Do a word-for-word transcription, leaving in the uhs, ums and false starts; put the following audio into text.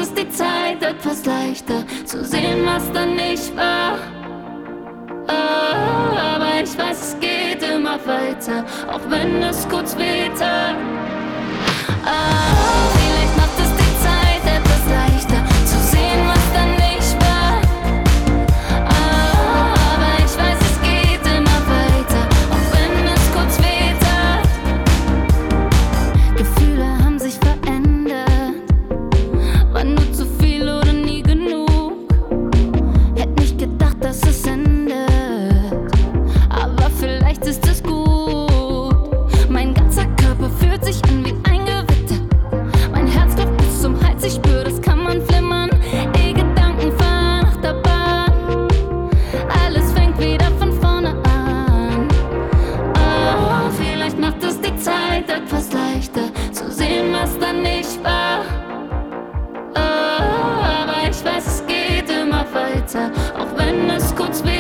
es die Zeit etwas leichter zu sehen, was da nicht war. Oh, aber ich weiß, es geht immer weiter, auch wenn es kurz wehtat. Oh, vielleicht macht es die Zeit etwas leichter zu sehen, was da nicht war. Oh, aber ich weiß, es geht immer weiter, auch wenn es kurz wehtat. Gefühle haben sich verändert, war nur zu viel oder nie genug. Hätte nicht gedacht, dass es endet, aber vielleicht ist es gut. Mein ganzer Körper fühlt sich an wie ein Gewitter. Mein Herz klopft bis zum Hals, ich spür, das kann man flimmern. Die Gedanken fahren nach der Bahn. Alles fängt wieder von vorne an. Oh, vielleicht macht es die Zeit etwas leichter zu sehen, was da nicht war. Oh, aber ich weiß, es geht immer weiter, auch wenn es kurz weh.